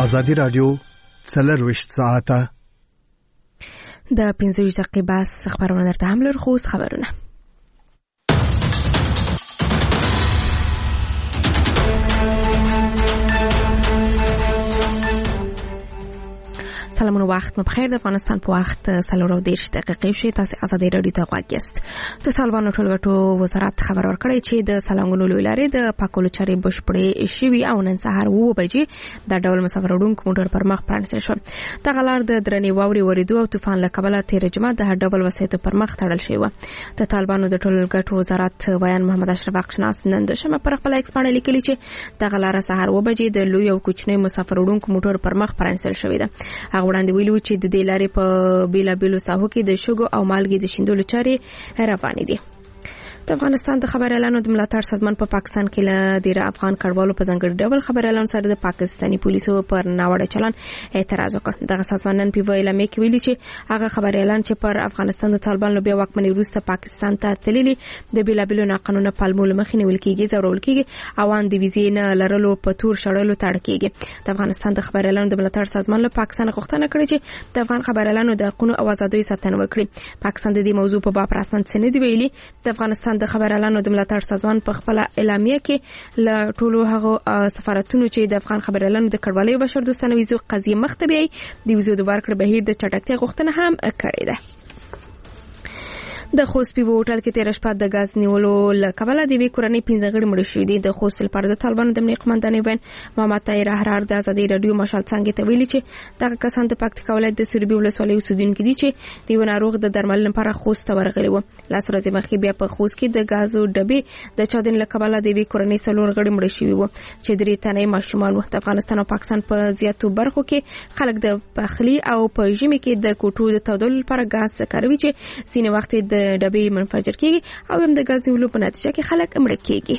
ازادي رادیو 24 ساعته د 15 دقیقې بس خبرونه درته هم لرو. خو خبرونه سلامونه، وخت مو بخیر. د افغانستان په وخت 4:30 دقیقې شوې. تاسو ازادي رادیو ته غوږ یاست. د طالبانو ټولګټو وزارت خبر ورکړی چې د سلنګونو لوی لارې د پاکولو چارې بشپړې شوې او نن سهار 9 بجې د ډول مسافر وړونکو موټر پر مخ پرانیستل شو. دغه لار د درنې واورې ورېدو او طوفان له کبله تیر جمعه د هر ډول وسایطو پر مخ تړل شوی و. د طالبانو د ټولګټو وزارت ویان محمد اشرف اقشناس نن د شنبه پر خپل ایکس باندې لیکلی چې دغه لار سهار 9 بجې د لوی او کوچنی مسافر وړونکو موټر پر مخ پرانیستل شوی ده. وړاندې ویلو چې د دې لارې په بیلابیلو ساحو کې د شګو او مالګې د شیندلو چارې روانې دي. د افغانستان د خبر اعلان د ملاتړ سازمان په پاکستان کې له ډیر افغان کډوالو په ځانګړي ډول خبر اعلان سره د پاکستاني پولیسو پر ناوړه چلن اعتراض وکړ. دغه سازمان نن په اعلامیه کې ویلي چې هغه خبر اعلان چې پر افغانستان د طالبان له بیا واکمنۍ وروسته پاکستان ته تللي د بیلابیلو ناقانونه پالمول مخې نیول کېږي، ضرورل کېږي او ان د ویزې نه لرلو په تور شړلو تړ کېږي. د افغانستان د خبر اعلان د ملاتړ سازمان له پاکستان غوښتنه کړې چې د افغان خبر اعلانو د حقوقو او آزادۍ ساتنه وکړي. پاکستان د دې موضوع په باب رسماً څه نه دی ویلي. د افغانستان د خبر اعلانو د ملاتړ سازمان په خپل اعلامیه کې له ټولو هغو سفارتونو چې د افغان خبر اعلانو د کډوالۍ او بشر دوستانه ویزو قضیه مخ ته بیاي د ویزو د ورکړې بهیر د چټکتیا غوښتنه هم کړې ده. د خوست په هوټل کې تیر شپه د غاز نیولو لکبله د وی کورنۍ 15 غړي مړ شوي دي. د خوست لپاره د طالبانو د امنیت قومندان وین محمد طاهر احرار د ازادي رادیو مشال څنګه ته ویلي چې دغه کسان د پکتیکا ولایت د سوربي ولسوالۍ اوسیدونکو دي چې د یو ناروغ د درمل لپاره خوست ته ورغلي و. لاس ورځې مخکې بیا په خوست کې د غازو ډبې د چادن لکبله د وی کورنۍ 4 غړي مړ شوي و چې درې تنه ماشومان و. د افغانستان او پاکستان په زیاتو برخو کې خلک د پخلی او په ژمي کې د کوټو د تودولو لپاره غاز کاروي چې ځینې وخت د ډبې منفجر کېږي او هم د غاز نیولو په نتیجه کې خلک مړه کېږي.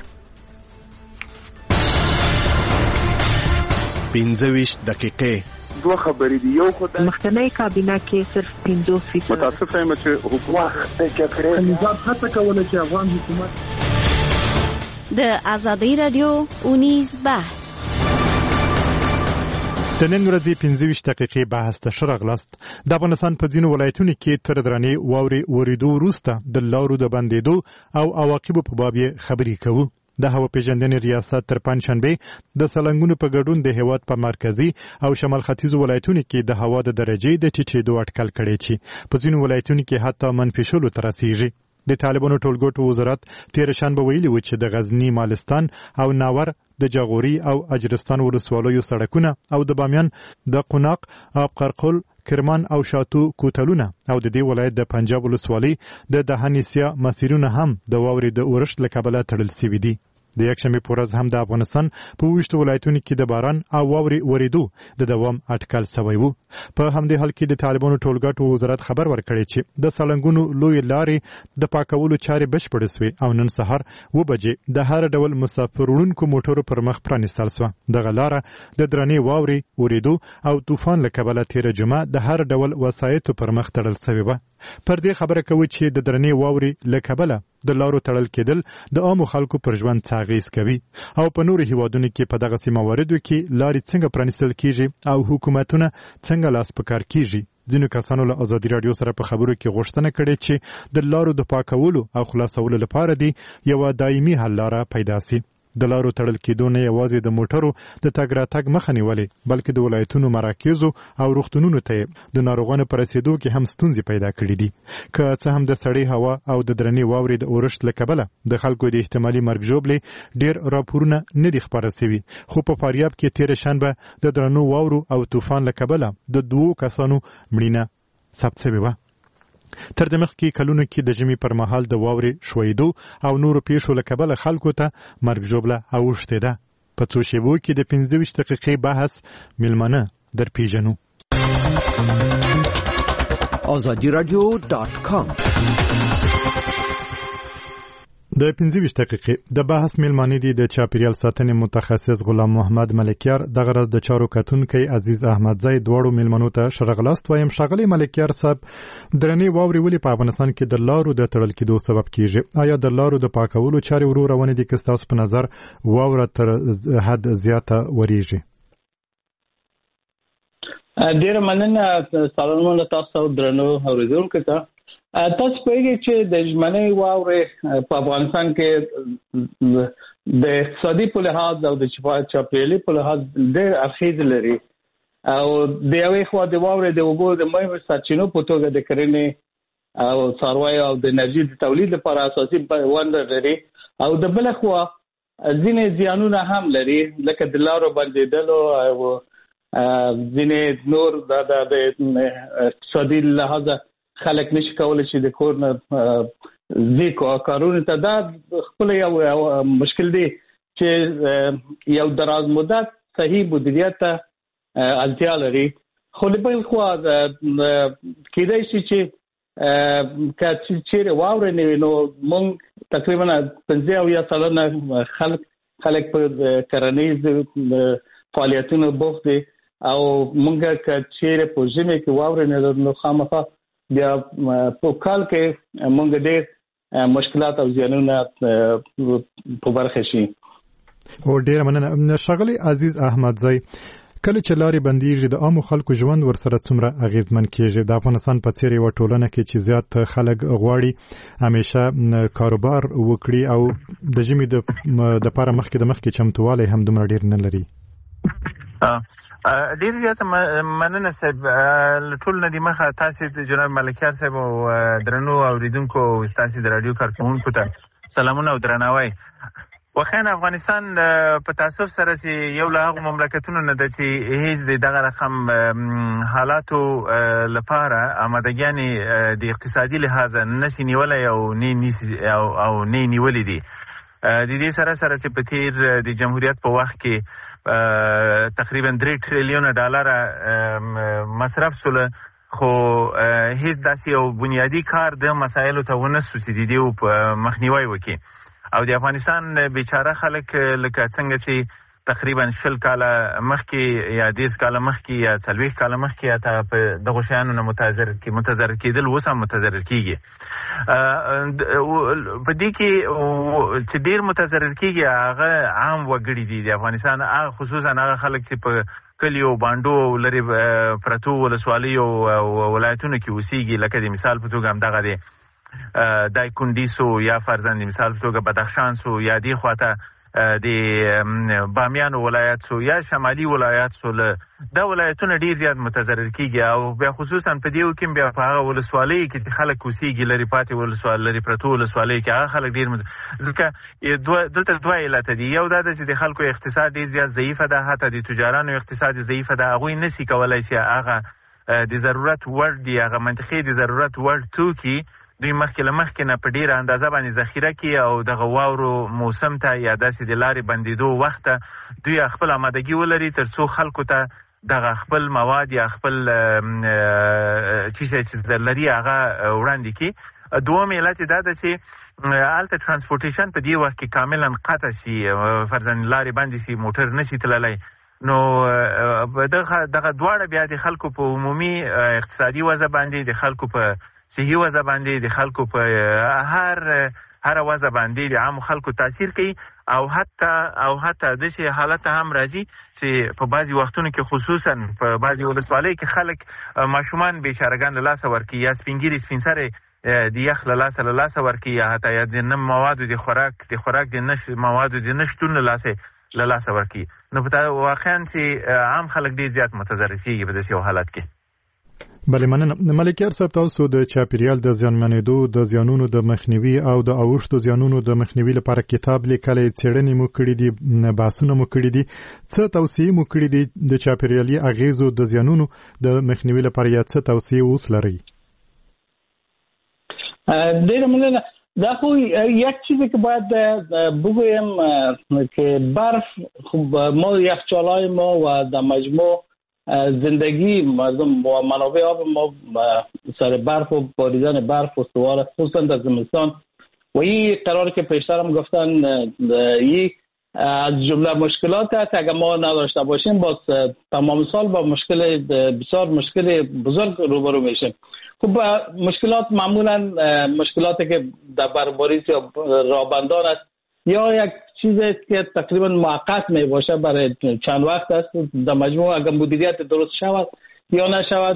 15 دقیقې دوه خبرې دي. یو خدای مخکنی کابینه کې صرف 50% متاسفه یم چې حکومت د جګړې نظام هڅه کوله چې افغان حکومت د ازادي رادیو اونیز بحث د نن ورځې 15 دقیقې بحث ته شرغلاست. د افغانستان په ځینو ولایتونو کې تر درنې واورې ورېدو وروسته د لارو د بندېدو او عواقبو په باب خبرې کوو. د هوا پیژندنې ریاست تر پنځشنبه د سلنګونو په ګډون د هیواد په مرکزی او شمال ختیځ ولایتونو کې د هوا د درجې د ټیټېدو اټکل کړی چې په ځینو ولایتونو کې حتی منفي شلو ته رسیږي. د طالبانو ټولګټو وزارت تیر شنبه ویلي و چې د غزنی، مالستان او ناور د جاغوري او اجرستان ولسوالیو سړکونه او د بامیان د قوناق، آب قرقل، کرمان او شاتو کوتلونه او د دې ولایت د پنجاب ولسوالۍ د دهنیسیا مسیرونه هم د واورې د اورښت له کبله تړل شوي دي. د یکشنبه په ورځ هم د افغانستان په وشت ولایتونو کې د باران او واورې ورېدو د دوام اټکل شوی و. په همدې حال کې د طالبانو ټولګټو وزارت خبر ورکړی چې د سلنګونو لوی لارې د پاکولو چارې بشپړې شوې او نن سهار 9 بجې د هر ډول مسافر وړونکو موټرو پر مخ پرانیستل شوه. دغه لاره د درنې واورې ورېدو او طوفان له کبله تیر جمعه د هر ډول وسایطو پر مخ تړل شوی و. پر دې خبره کوي چې د درنې واورې له کبله د لارو تړل کېدل د عامو خلکو پر ژوند اغېز کوي او په نورو هیوادونو کې په دغه مواردو کې لارې څنګه پرانیستل کیږي او حکومتونه څنګه لاس په کار کیږي. ځینو کسانو له ازادي رادیو سره په خبرو کې غوښتنه کړې چې د لارو د پاکولو او خلاصولو لپاره دی یو دایمي حل لاره پیدا شي. د لارو تړل کېدو نه یوازې د موټرو د تګ راتګ مخه نیولې بلکې د ولایتونو مراکزو او روغتونونو ته د ناروغانو پر رسیدو کې هم ستونزې پیدا کړې دي. که څه هم د سړې هوا او د درنې واورې د اورښت له کبله د خلکو د احتمالي مرګ ژوبلې ډېر راپورونه نه دي خپاره شوي، خو په فاریاب کې تیر شنبه د درنو واورو او طوفان له کبله د 2 کسانو مړینه ثبت شوې وه. تر دې مخکې کلونو کې د ژمي پر مهال د واورې شویدو او نورو پیښو له کبله خلکو ته مرګ ژوبله اوښتې ده. په څو شیبو کې د 15 دقیقې بحث میلمانه در پیژنو. azadiradio.com د 15 دقیقې د بحث میلمانه دي د چاپیریال ساتنې متخصص غلام محمد ملکیار، دغه ورځ د چارو کتونکي عزیز احمدزی دواړو میلمنو ته شرغلاست وایم. ښاغلی ملکیار صاحب، درنې واورې ولې په افغانستان کې د لارو د تړل کېدو سبب کیږي؟ آیا د لارو د پاکولو چارې ورو روانې دي که ستاسو په نظر واوره تر حد زیاته وریږي؟ ډیر مننه سلامونه تاسو درنو اوریدونکو ته. تاسو پیږي چې د ژمنې واورې په افغانستان کې د اقتصادي په لحاظ او د چاپیریالي په لحاظ ډېر اغېز لري او د یوې خوا د واورې د اوبو د مهمو سرچینو په توګه د کرنې او څارویو او د انرژي د تولید لپاره اساسي ونډه لري او د بل خوا ځینې زیانونه هم لري لکه د لارو بندېدلو او ځینې نور د اقتصادي لحاظ خلک نشي کولای چې د کور نه ځي کارونه ته دا خپل یو مشکل دی چې یو دراز مدت صحیح مدیریت ته اړتیا لري. خو له بل خوا کېدای شي چې چیرې واورې نه وي نو موږ تقریبا 50 خلک په کرنیز فعالیتونو بوخت دي او موږ چیرې په ژمي کې واورې نه نو خامخا بیا په کال کې موږ ډېر مشکلات او زیانونه په برخه شي. او ډېر مننه ښاغلی عزیز احمدزی. کله چې لارې بندیږي د عامو خلکو ژوند ورسره څومره اغیزمن کیږي؟ د افغانستان په څیر یو ټولنه کې چې زیات خلک غواړي همیشه کاروبار وکړي او د ژمي د لپاره مخکې چمتووالی هم دومره ډیر نه لري. ډیر زیات مننه صاحب. ټول ندی مخه تاسو جناب ملکیار صاحب او درنو اوریدونکو تاسو د رادیو کارکونکو ته سلامونه او درناوی. واخیاً افغانستان په تاسف سره چې یو له هغو مملکتونو نه ده چې هیڅ دغه رقم حالاتو لپاره آمادګیانې د اقتصادي لحاظ نشي نیولی او نه نیولې دي. د دې سره چې په تیر د جمهوریت په وخت کې تقریبا 3 تریلیون ډالر مصرف سول خو هیڅ داسې یو بنیادی کار د مسایلو ته ونه سو چې د دې په مخنیوي وکړي. او د افغانستان بیچاره خلک لکه څنګه چې تقریبا 20 کاله مخکې یا 10 کاله مخکې یا 40 کاله مخکې یا ته په دغه شیانو نه متضرر کېدل اوس هم متضرر کېږي. په دې کې چې ډېر متضرر کېږي هغه عام وګړي دي د افغانستان، هغه خصوصا هغه خلک چې په کلیو بانډو لرې پرتو ولسوالیو او ولایتونو کې اوسېږي. لکه د مثال په توګه همدغه دی دایکنډي سو یا فرزند مثال په توګه بدخشان سو یا دې خواته د بامیان ولایت سو یا شمالي ولایت سو. دا ولایتونه ډیر زیات متضرر کیږي او بیا خصوصا په دې کې بیا په هغه ولسوالۍ کې خلک اوسېږي لري پاتې ولسوالۍ لري پرتو ولسوالۍ کې هغه خلک ډیر ځکه دلته دوه علت دي. یو دا چې د خلکو اقتصاد ډیر زیات ضعیفه ده، حتی د تجارانو اقتصاد ضعیفه ده. هغوی نشي کولای چې هغه د ضرورت وړ دي، هغه منطقي د ضرورت وړ توکي دوی مخکې نه په ډیره اندازه باندې ذخیره کړي او دغه واورو موسم ته یا داسې د لارې بندېدو وخت ته دوی خپل آمادګي ولري تر څو خلکو ته دغه خپل مواد یا خپل چې لري هغه وړاندې کړي. دوم علت دا ده چې هلته ترانسپورټیشن په دې وخت کې کاملا قطع شي، فرضاً لارې بندې شي، موټر نشي تللی. نو دغه دواړه بیا د خلکو په عمومي اقتصادي وضع باندې، د خلکو په صحي وضع باندې، د خلکو په هر وضع باندې د عامو خلکو تاثیر کوي. او حتی داسې حالت هم راځي چې په بعضې وختونو کې خصوصا په بعضې ولسوالیو کې خلک ماشومان بیچارهګان له لاسه ورکوي یا سپین سرې د یخ له لاسه ورکوي یا حتی یا د نه موادو د خوراک د موادو د نشتون له لاسه ورکوي. نو واقعا چې عام خلک ډېر زیات متضرر کېږي په داسې یو حالت کې. بله مننه. ملکیار صاحب، تاسو د چاپیریال د زیانمنېدو د زیانونو د مخنیوي او د اوښتو زیانونو د مخنیوي لپاره کتاب لیکلی، څېړنې مو کړي دي، بحثونه مو کړي دي. څه توصیې مو کړي دي د چاپیریالي اغیزو د زیانونو د مخنیوي لپاره یا څه توصیې اوس لرئ؟ ډېره مننه. دا خو یک چیزی که باید بگویم که برف ما یخچال‌های ما و در مجموع زندگی مردم و منابع آب ما سر برف و باریدن برف و سوار خصوصا در زمستان و این قراری که پیشتر هم گفتن این از جمله مشکلات است. اگر ما نداشته باشیم باز تمام سال با بسیار مشکل بزرگ روبرو میشیم. خب مشکلات معمولا مشکلاتی که در برفباری یا رابندان است یا یک چیزی است که تقریبا موقت می باشه برای چند وقت است. در مجموع اگر مدیریت درست شود یا نشود،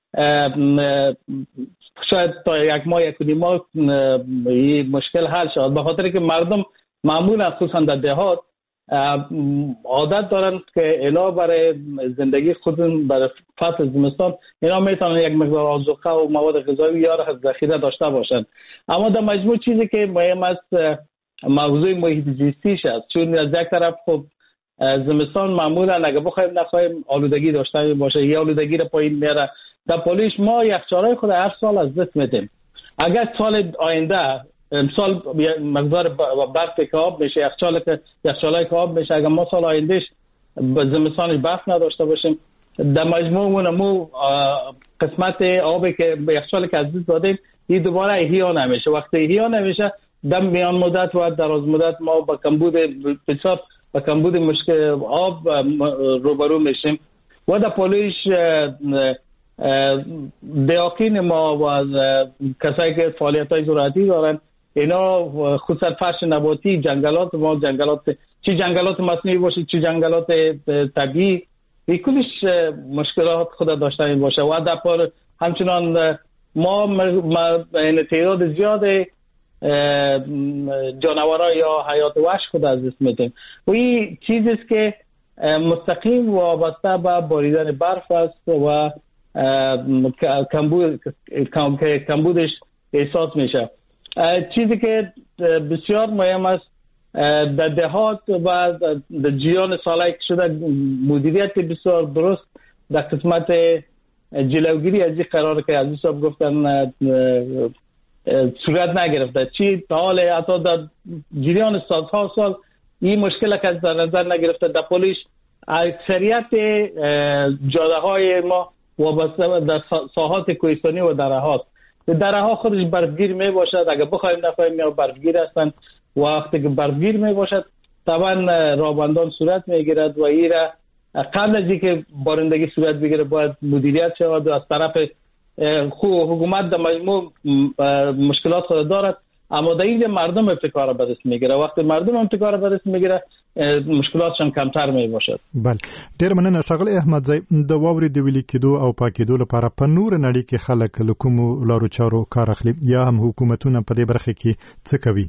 شاید تا یک ماه یک ماه این مشکل حل شود. به خاطر که مردم معمولا خصوصا در دهات عادت دارند که علاوه برای زندگی خودشون برای فصل زمستان اینا میتونن یک مقدار آذوقه و مواد غذایی یا ذخیره داشته باشند. اما در مجموع چیزی که مهم است موضوع محیط زیستیش است، چون از یک طرف خب زمستان معمولا اگه بخوایم نخواهیم آلودگی داشته باشه یا آلودگی را پایین میاره. در پولیش ما یخچالای خود هر سال از دست میدیم. اگر سال آینده امسال مقدار برف که آب میشه، یخچالای که آب میشه، اگر ما سال آیندهش زمستانش برف نداشته باشیم، در مجموع مو قسمت آبی که یخچال که از دست دادیم این دوباره احیا نمیشه. وقتی احیا نمیشه در میان مدت و دراز مدت ما با کمبود بسیار با کمبود مشکل آب روبرو میشیم. و در پولیش دیاکین ما و کسایی که فعالیت‌های زراعتی دارن اینا خصوصا فرش نباتی جنگلات ما چی جنگلات مصنوعی باشه چی جنگلات طبیعی این کلش مشکلات خود داشته باشه. و در پر همچنان ما تعداد زیاد جانورها یا حیات وحش خود از دست میدیم و این چیزی است که مستقیم وابسته به باریدن برف است و کمبودش احساس میشه. چیزی که بسیار مهم است در دهات و در جریان سالهای شده مدیریت بسیار درست در قسمت جلوگیری از این قرار که عزیز صاحب گفتن صورت نگرفته. چی تا حال حتی در جریان سال این مشکل که در نظر نگرفته. در پولیش اکثریت جاده های ما وابسته در ساحات کوهستانی و دره ها خودش برفگیر می باشد. اگر بخوایم نخواهیم یا برفگیر هستند. وقتی که برفگیر می باشد طبعا رابندان صورت می گیرد و این را قبل از اینکه بارندگی صورت بگیره باید مدیریت شود و از طرف حکومت در مجموع مشکلات خود دارد. اما در این مردم ابتکار به دست میگیره. وقتی مردم ابتکار به دست میگیره مشکلاتشان کمتر می باشد. بله ډیر مننه ښاغلی احمدزی. د واورې د ویلي کېدو او پاکېدو لپاره په نور نړۍ کې خلک له کومو لارو چارو کار اخلي یا هم حکومتونه په دې برخه کې څه کوي؟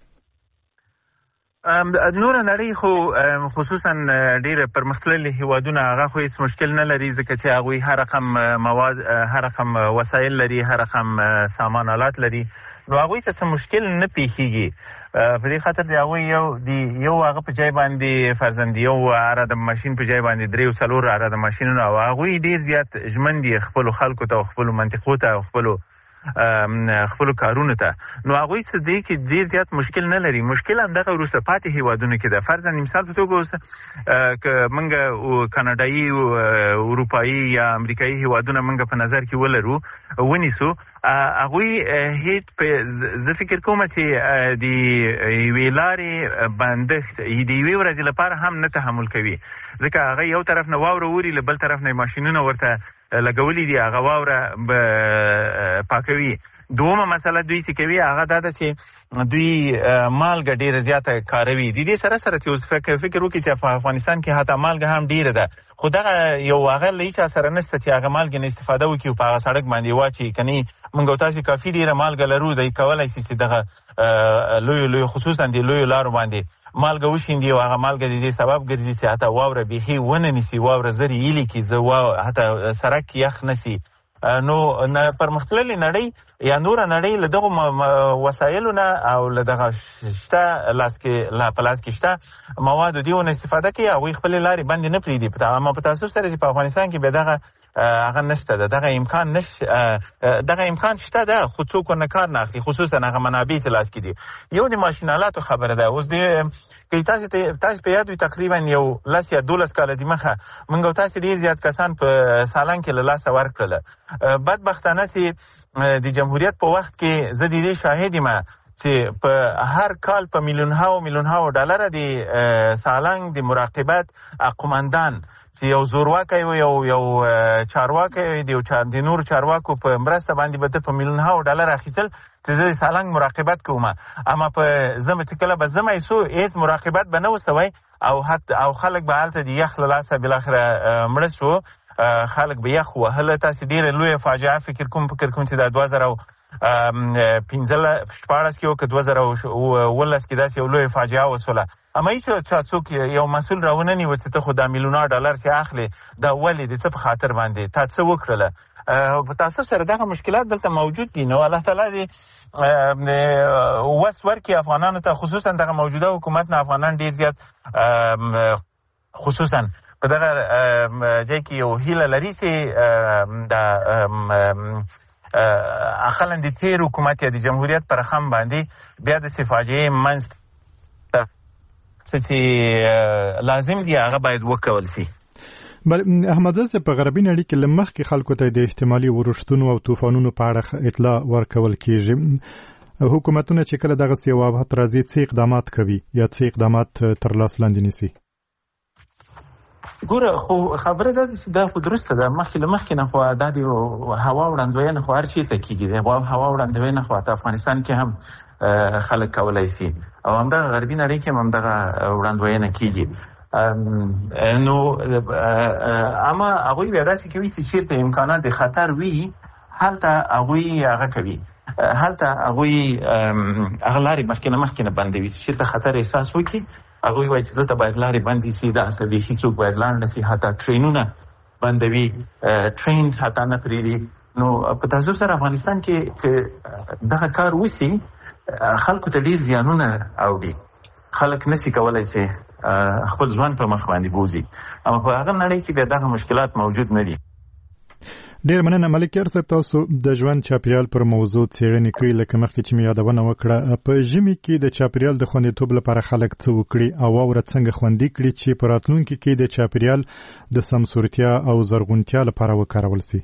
نور نړۍ خو خصوصا ډېر پرمختللي هیوادونه هغه خو هیڅ مشکل نه لري ځکه چې هغوی هر رقم مواد هر رقم وسایل لري هر رقم سامان آلات لري نو هغوی ته څه مشکل نه پیښیږي. په دې خاطر د هغوی یو هغه په ځای باندې فرضاً یو اره د ماشین په ځای باندې 3-4 اره د ماشینونه او هغوی ډېر زیات ژمن دي خپلو خلکو ته او خپلو منطقو ته او خپلو کارونو ته. نو هغوی څه دی کې ډېر زیات مشکل نه لري. مشکل همدغه وروسته پاتې هیوادونو کې ده. فرضاً مثال په توګه اوس که موږ کاناډایي اروپایي یا امریکایي هیوادونه موږ په نظر کې ولرو ونیسو هغوی هیڅ زه فکر کوم چې د یوې لارې بندښت د یوې ورځې لپاره هم نه تحمل کوي ځکه هغه یو طرف نه واوره اوري له بل طرف نه ماشینونه ورته لګولي دي هغه واوره پاکوي. دومه مسله دوی چې کوي هغه دا ده چې دوی مالګه ډیره زیاته کاروي. د دې سره سره چې اوس فکر وکړي چې په افغانستان کې حتی مالګه هم ډیره ده خو دغه یو هغه له هیچا سره نشته چې هغه مالګې نه استفاده وکړي په هغه سړک باندې واچوي. کني موږ تاسو کافي ډیره مالګه لرو دی کولای شي چې دغه لوی خصوصا د لوی لارو باندې مالګه وشیندي او هغه مالګه د دې سبب ګرځي چې حتی واوره بیخي ونه نیسي واوره زر ایلي کې حتی سړک یخ نسی. نو پرمختللې نړۍ یا نور نړۍ له دغه وسایلو نه او له دغه شته په لاس کې شته موادو دیونه استفاده کوي او خپل لارې باندې نه پریدي. اما په تاسو سره چې په افغانستان کې به دغه هغه نشته ده دغه امکان شته ده خو څوک نه کار نه اخلي خصوصا هغه منابع چې لاس کې دي. یو د ماشینالاتو خبره ده. اوس د که تاسو په یاد وي تقریبا یو 10 یا 12 کال د مخه موږ تاسو ډیر زیات کسان په سالان کې له لاسه ورکړل. بدبختانه چې د جمهوریت په وخت کې زه د دې شاهد یم چې په هر کال په میلیونها ډالر د سالنګ د مراقبت قومندان چې یو زورواکي یو چارواکي د نور چارواکو په مرسته باندې به په میلیونها ډالر اخیستل چې زه سالنګ مراقبت کوم. اما په زمه چې کله به زمه ایسو هیڅ مراقبت به نه وسوي او خلک به هلته د یخ له لاسه بالاخره مړه شو. خلک به یخ وهله. تاسې ډېره لویه فاجعه فکر کوم چې د 2015 کې که 2019 کې داسې یو لویه فاجعه وسوله. اما هیڅ څوک یو مسؤل راونه نیوه چې ته خو دا میلیونه ډالر چې اخلې دا ولې د څه په خاطر باندې تا څه وکړله. په تاسو سره دغه مشکلات دلته موجود دي. نو الله تعالی دې وس ورکړي افغانانو ته، خصوصا دغه موجوده حکومت نه افغانان ډېر زیات خصوصا په دغه ځای کې یو هیله لري چې د اخلن د تیر حکومت یا د جمهوریت پر خم باندې بیا د فاجعې منځ چې لازم دی هغه باید وکول شي. بل احمدزاده په غربي نړۍ کې لمخ کې خلکو ته د احتمالي ورښتونو او طوفانونو په اړه اطلاع ورکول کیږي. حکومتونه چې کله دغه سیوابات راځي څه اقدامات کوي یا څه اقدامات تر لاس لاندې نیسي؟ ګوره خو خبره ده چې دا خو درسته ده. مخکې نه خو دا د هوا وړاندوینه خو هر چی ته کېږي. د هوا وړاندوینه خو په افغانستان کې هم خلک کولی شي او همدغه غربي نړۍ کې هم همدغه وړاندوینه کېږي. نو اما هغوی بیا داسې کوي چې چېرته امکانات د خطر وي هلته هغوی هغه کوي، هلته هغوی هغه لارې مخکې نه بندوي. چې چېرته خطر احساس وکړي هغوی وایي چې دلته باید لارې بندې شي، دلته بیخي څوک باید لاړ نه شي، حتی ټرینونه بندوي، ټرین حتی نه پرېږدي. نو په تاسو سره افغانستان کې دغه کار وشي خلکو ته ډېر زیانونه اوړي. خلک نشي کولی چې خپل ځوان په مخ باندې بوزي. اما په هغه نړۍ کې بیا دغه مشکلات موجود نه دي. ډېر مننه ملکیار صاحب، تاسو د ژوند چاپیریال پر موضوع څېړنې کوي. لکه مخکې چې مې یادونه وکړه، په ژمي کې د چاپیریال د خوندیتوب لپاره خلک څه وکړي او واوره څنګه خوندي کړي چې په راتلونکي کې د چاپیریال د سمسورتیا او زرغونتیا لپاره وکارول شي؟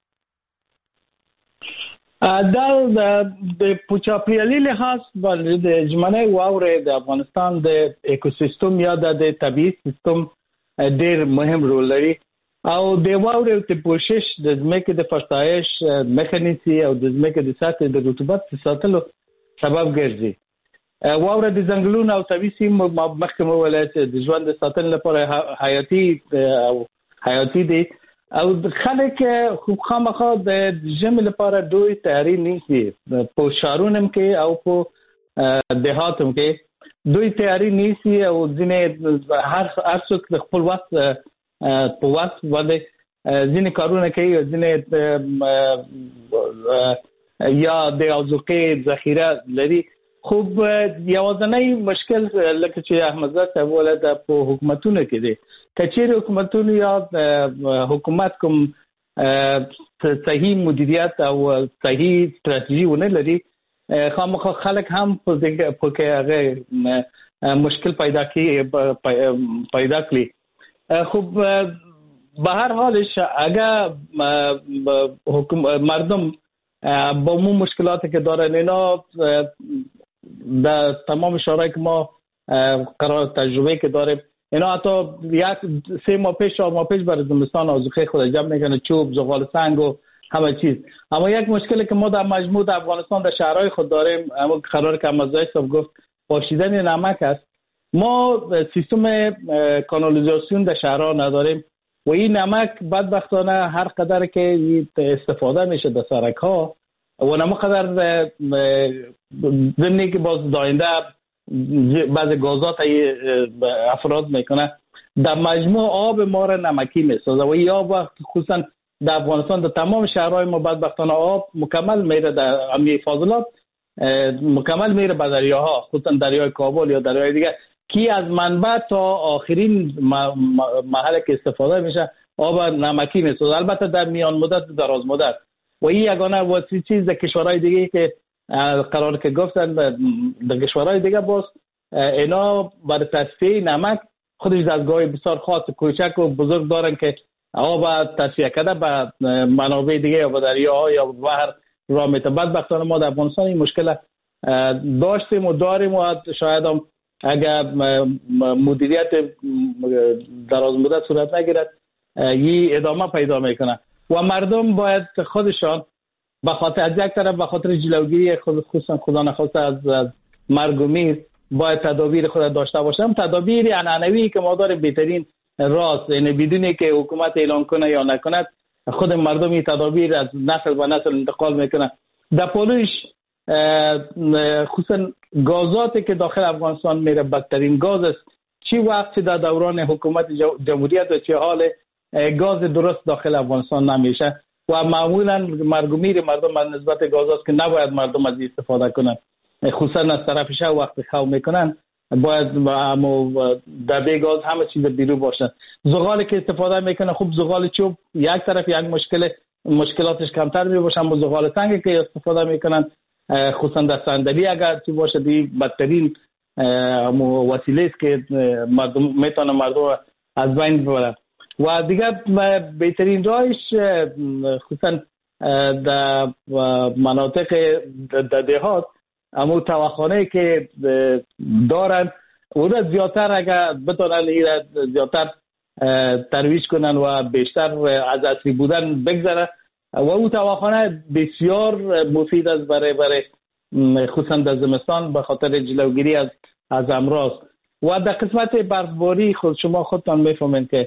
دا د چاپیریالي لحاظ باندې د ژمنۍ واورې د افغانستان د اکوسیستم یا د طبیعي سیستم ډېر مهم رول لري او د واورې د پوشش د ځمکې د فرسایش مخه نیسي او د ځمکې د سطحې د رطوبت ساتلو سبب ګرځي. واوره د ځنګلونو او طبیعي سیمو مخکې مو ویل چې د ژوند د ساتلو لپاره حیاتي دي او خلک خو خامخا د ژمي لپاره دوی تیاری نیسي. په شهرونو کې او په دیهاتو کې دوی تیاری نیسي او ځینې هر څوک د خپل وخت په وخت باندې ځینې کارونه کوي، ځینې یا د اوزوقې ذخیره لري. خو یوازینی مشکل لکه چې احمدزاده صاحب ویل دا په حکومتونو کې دی. که چیرې حکومتونو یا حکومت کوم صحیح مدیریت او صحیح استراتیژي ونه لري، خامخا خلک هم په کې هغه مشکل پیدا کړي. خب به هر حالش اگر مردم با اون مشکلاتی که دارن اینا در تمام شورای که ما قرار تجربه که داریم اینا حتی 3 ماه پیش 4 ماه پیش برای زمستان آذوقه خود جمع میکنه، چوب، زغال سنگ و همه چیز. اما یک مشکلی که ما در مجموع در افغانستان در شهرهای خود داریم، اما قرار که احمدزاده صاحب گفت پاشیدن نمک است. ما سیستم کانالیزاسیون در شهرها نداریم و این نمک بدبختانه هر قدر که استفاده میشه در سرک ها و نمک قدر ضمنی که باز داینده بعض گازات افراد میکنه در مجموع آب ما را نمکی میسازه و این آب خصوصا در افغانستان در تمام شهرهای ما بدبختانه آب مکمل میره در امیه فاضلات مکمل میره به دریاها، خصوصا دریای کابل یا دریای دیگه کی از منبع تا آخرین محل که استفاده میشه آب نمکی میسازه. البته در میان مدت دراز مدت و این یگانه واسه چیز در کشورهای دیگه که قرار که گفتن در کشورهای دیگه باز اینا برای تصفیه نمک خودش دستگاه بسیار خاص کوچک و بزرگ دارن که آب تصفیه کرده به منابع دیگه یا به دریاها یا به بحر راه میته. بدبختانه ما در افغانستان این مشکل داشتیم و داریم و شاید هم اگر مدیریت دراز مدت صورت نگیرد این ادامه پیدا میکنه و مردم باید خودشان به خاطر از یک طرف به خاطر جلوگیری خصوصا خدا نخواسته از مرگ و میر باید تدابیر خود داشته باشم. تدابیر عنعنوی که ما داریم بهترین راست، یعنی بدونی که حکومت اعلان کنه یا نکند خود مردم این تدابیر از نسل به نسل انتقال میکنه. در پولوش خصوصا گازاتی که داخل افغانستان میره بدترین گاز است. چی وقتی در دوران حکومت جمهوریت و چه حال گاز درست داخل افغانستان نمیشه و معمولا مرگ و میر مردم از نسبت گاز است که نباید مردم از استفاده کنند، خصوصا از طرف شب وقت خواب میکنن باید دبه گاز همه چیز بیرون باشد. زغالی که استفاده میکنه خوب زغال چوب یک طرف یک مشکلاتش کمتر می باشن و زغال تنگی که استفاده میکنن خصوصا در صندلی اگر چی باشه دی بدترین وسیله است که مردم از بین ببره. و دیگر بهترین راهش خصوصا در مناطق دهات اما تواخانه که دارن اون زیادتر اگر بتونن زیادتر ترویج کنن و بیشتر از اصلی بودن بگذره و اون تواخانه بسیار مفید است برای خصوصا در زمستان به خاطر جلوگیری از امراض. و در قسمت برفباری خود شما خودتان میفهمید که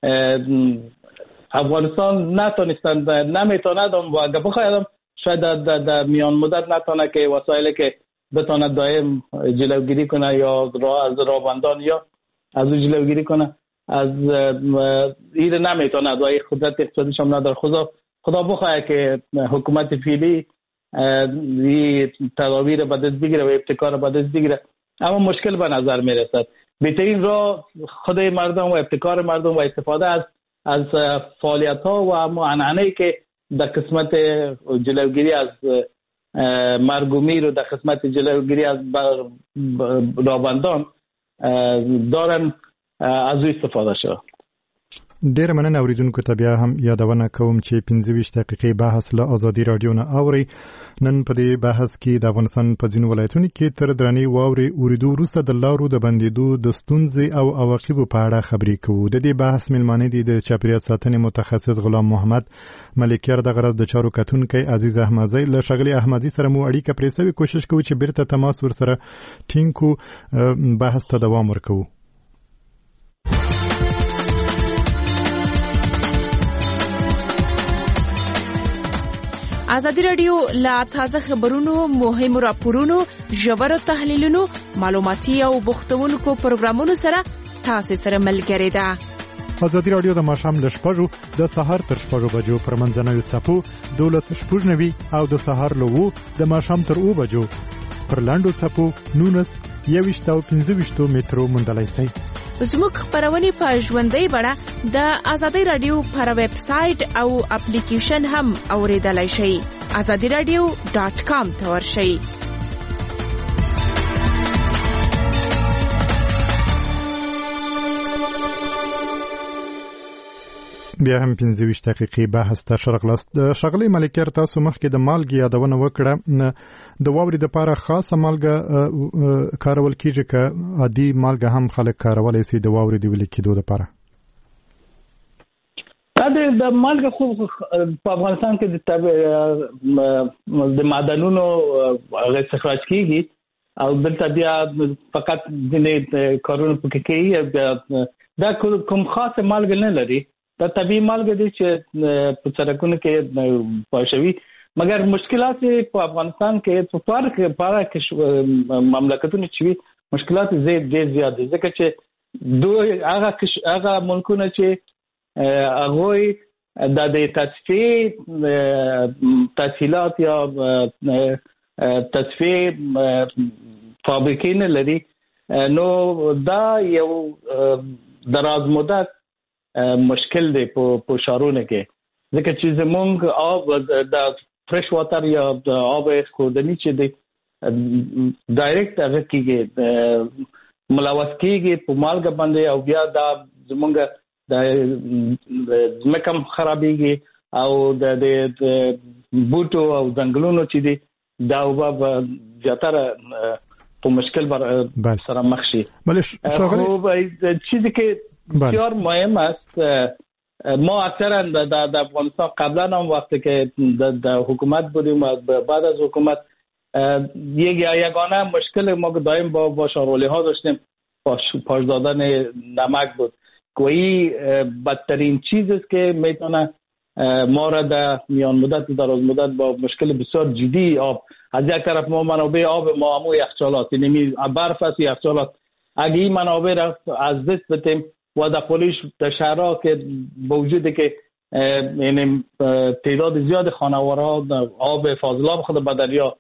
افغانستان نمیتواند و اگر بخواید شاید در میان مدت نتونه که وسایلی که بتونه دائم جلوگیری کنه یا از راهبندان یا از جلوگیری کنه از این نمیتونه و قدرت اقتصادیش هم نداره. خدا بخواه که حکومت فعلی این تدابیر به دست بگیره و ابتکار به دست بگیره، اما مشکل به نظر میرسد. بهترین راه خود مردم و ابتکار مردم و استفاده از فعالیت ها و اما عنعنه‌ای که در قسمت جلوگیری از مرگ و میر و در قسمت جلوگیری از راهبندان دارن از او استفاده شد. ډیر مننه اوریدونکو ته بیا هم یادونه کوم چې 15 دقیقې بحث له ازادي رادیو نه اوري. نن په دې بحث کې د افغانستان په ځینو ولایتونو کې تر درنې واورې اوریدو وروسته د لارو د بندېدو د ستونزې او عواقبو په اړه خبرې کوو. د دې بحث میلمانه دي د چاپیریال ساتنې متخصص غلام محمد ملکیار، د غرض د چارو کتونکی عزیز احمدزی. له ښاغلي احمدزي سره مو اړیکه پرې سوې، کوشش کوو چې بیرته تماس ورسره ټینګ کړو، بحث ته دوام ورکوو. ازادي رادیو لا تازه خبرونو، مهمو راپورونو، ژورو تحلیلونو، معلوماتي او بوختونکو پروګرامونو سره تاسو سره ملګری ده. ازادي رادیو د ماښام له 6 د سهار تر 6 بجو پر منځنوي څپو 12:09 او د سهار له 2 د ماښام تر 2 بجو پر لاندو څپو 19 او 15 مترو موندلای شئ. زموږ خبرونه په ژوندۍ بڼه د ازادي رادیو پر ویب سټ او اپلیکیشن هم اوریدلای شئ. azadiradio.com ته ورشئ. بیا هم 15 دقیقې بحث ته شرغلاست. ښاغلی ملکیار، تاسو مخکې د مالګې یادونه وکړه. د واورې دپاره خاصه مالګه کارول کیږي که عادي مالګه هم خلک کارولی شي د واورې د ویلې کېدو دپاره؟ د مالګه خو په افغانستان کې د معدنونو استخراج کیږي او دلته بیا فقط ځینې کارونه پکې کوي. دا کوم خاصه مالګه نه لري، دا طبیعي مالګه دي چې په سړکونو کې پاشوي. مګر مشکلات په افغانستان کې په پاره کې مملکتونو چې مشکلات ډېر زیات دي، ځکه چې دوی هغه ملکونه چې هغه د تصفیه تسهیلات یا تصفیه فابریکې نه لري، نو دا یو دراز مدت مشکل دی په شارونو کې، ځکه چې زمونږ آب د فرش واتر یا د آب خوردنی چې دی ډایرکټ هغه کېږي ملوث کېږي په مالګه باندې او بیا دا زمونږ د ځمکه خرابېږي او د بوټو او ځنګلونو چې دي دا وبا زیاتره په مشکل سره مخ شي. خب چیزی که بسیار مهم است، ما اکثرا در افغانستان قبلا هم وقتی که در حکومت بودیم و بعد از حکومت یگانه مشکل ما که دائم با شارولی ها داشتیم پاش دادن نمک بود. گویی بدترین چیز است که میتونه ما را در میان مدت دراز مدت با مشکل بسیار جدی آب، از یک طرف ما منابع آب ما همو یخچالات، یعنی برف است یخچالات، اگه این منابع را از دست بدیم و در پولیش در شهرها که با وجودی که یعنی تعداد زیاد خانوارها آب فاضلاب خود به دریا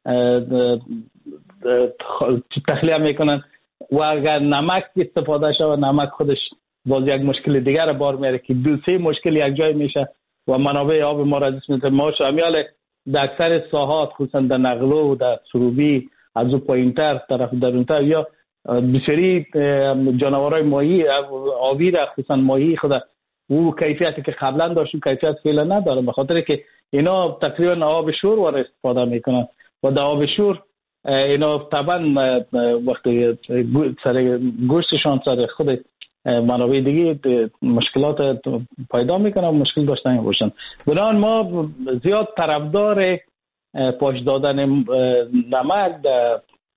تخلیه میکنن و اگر نمک استفاده شود، نمک خودش باز یک مشکل دیگر را بار میاره که 2-3 مشکل یک جای میشه و منابع آب ما را دست میده. ما شامل در اکثر ساحات خصوصا در نقلو و در سروبی از او پایینتر طرف درونتر یا بسیاری جانورای ماهی آبی را خصوصا ماهی خود او کیفیتی که قبلا داشت کیفیت فعلا نداره، به خاطر که اینا تقریبا آب شور وارد استفاده میکنن و در آب شور اینا طبعا وقتی سر گوشتشان سر خود منابع دیگه مشکلات پیدا میکنن و مشکل داشتن باشن. بنابراین ما زیاد طرفدار پاش دادن نمک در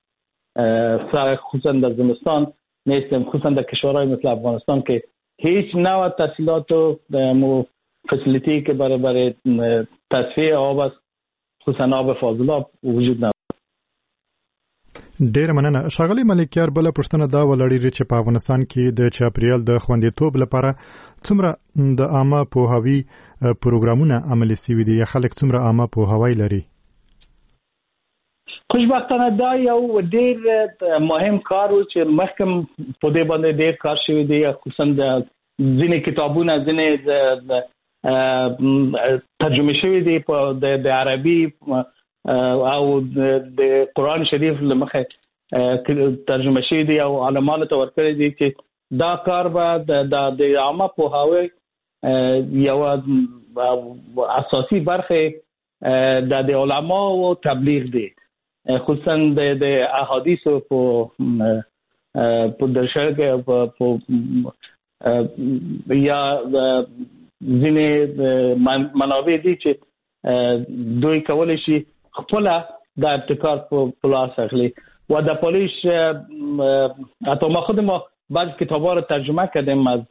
خصوصا در زمستان نیستیم، خصوصا در کشورهای مثل افغانستان که هیچ نوع تسهیلات و فسیلیتی که برای تصفیه آب است خصوصا آب فاضلاب وجود نداره. ډیر مننه. ښاغلی ملکیار، بل پوښتنه دا ولړیږي چې په افغانستان کې د چاپریال د خوندیتوب لپاره څومره د عامه پوهاوی پروګرامونه عملي شوي دي یا خلک څومره عامه پوهاوی لري؟ خوشبختانه دا یو ډیر مهم کار و چې مخکې په دې باندې ډیر کار شوی دی، خصوصا د ځینې کتابونه ځینې ترجمه شوی دی د عربي او د قرآن شریف لمخه ترجمه شوی دی او علماء ته ورکړی دی چې دا کار به د عامه پوهاوی یو اساسي برخه د علماء او تبلیغ دی، خصوصا د احادیث په درشل کې یا ځینې منابع دي چې دوی کولی شي خپل د ابتکار په لاس اخلي و در پولیش حتی ما بعض کتاب‌ها رو ترجمه کردیم از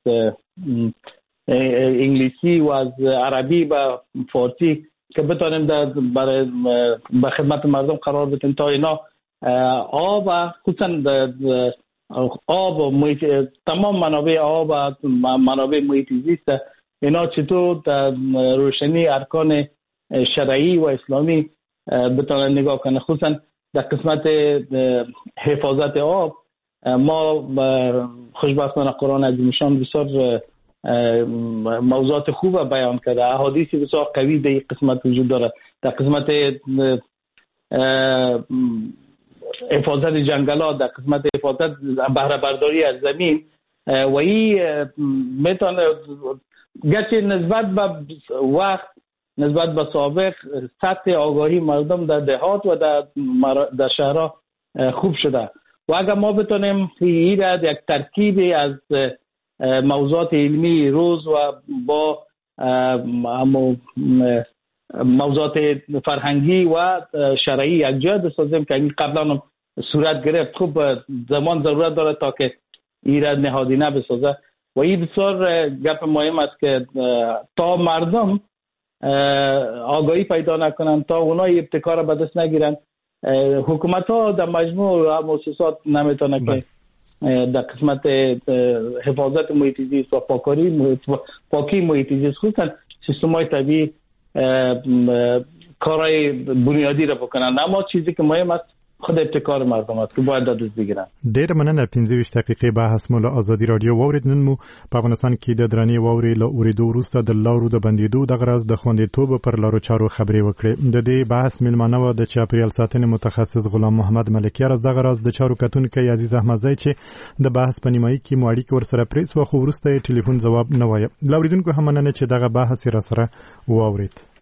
انگلیسی و از عربی به فارسی که بتونیم برای به خدمت مردم قرار بدیم تا اینا آب و خصوصا آب و محیط، تمام منابع آب و منابع محیط زیست اینا چطور در روشنی ارکان شرعی و اسلامی بتونن نگاه کنه. خصوصا در قسمت حفاظت آب ما خوشبختانه قرآن عظیم‌شان بسیار موضوعات خوب بیان کرده، احادیث بسیار قوی در این قسمت وجود داره. در قسمت حفاظت جنگلات، در قسمت حفاظت بهره برداری از زمین و این میتونه گرچه نسبت به وقت نسبت به سابق سطح آگاهی مردم در دهات و در شهرها خوب شده و اگر ما بتونیم این را یک ترکیبی از موضوعات علمی روز و با موضوعات فرهنگی و شرعی یک جا بسازیم که این قبلا صورت گرفت، خوب زمان ضرورت داره تا که این را نهادینه بسازه و این بسیار گپ مهم است که تا مردم آگاهی پیدا نکنن، تا اونای ابتکار به دست نگیرن، حکومت ها در مجموع مؤسسات نمیتونه که در قسمت حفاظت محیط زیست و پاکی محیط زیست خصوصا سیستم‌های طبیعی کارهای بنیادی را بکنن. اما چیزی که مهم است خود ابتکار مردم است که باید دست بگیرن. ډیر مننه. 15 دقیقې بحث مو له ازادي رادیو واورید. نن مو په افغانستان کې د درنې واوري له اوریدو وروسته د لارو د بندیدو د غرض د خوندیتوب پر لارو چارو خبرې وکړې. د دې بحث ملمنه و د چاپریال ساتنې متخصص غلام محمد ملکیار از د غرض د چارو کتونکو عزیز احمدزی چې د بحث په نیمایي کې مو اړیکې ورسره پریس و خو وروسته ټلیفون جواب نه وایي. لاوریدونکو هم مننه چې دغه بحث را سره واورید.